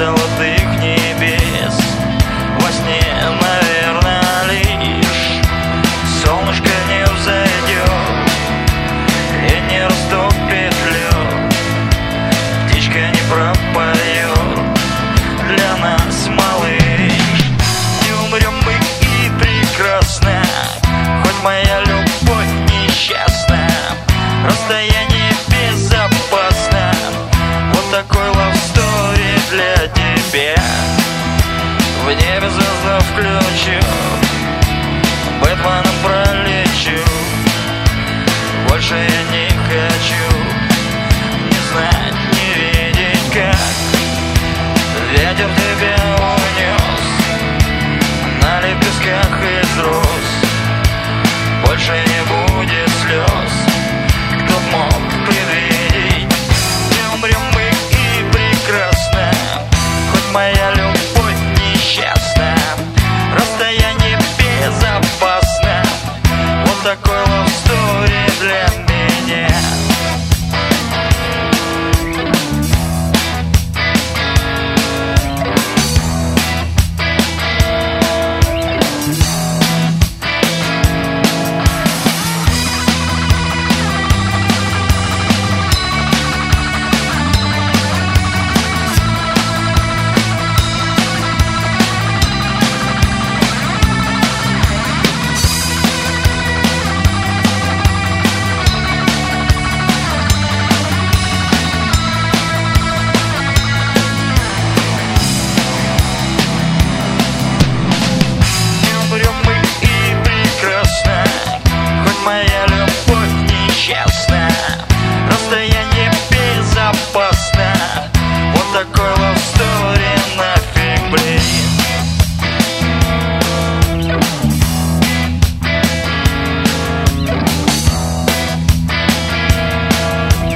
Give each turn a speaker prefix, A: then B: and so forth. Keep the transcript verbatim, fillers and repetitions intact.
A: золотых небес. Во сне, наверное, лишь солнышко не взойдет и не растопит лед, птичка не пропоет для нас, малыш. Не умрем мы и прекрасно, хоть моя любовь несчастна. Расстояние безопасно, вот такой love story для тебя. В небе звезда включу, Бэтменом пролечу. Больше я не хочу не знать, не видеть, как ветер тебя унес на лепестках из роз. Больше не будет слез, кто мог предвидеть. Не умрем мы и прекрасно, хоть моя любовь несчастна. Расстояние безопасно, вот такой love story для меня. Моя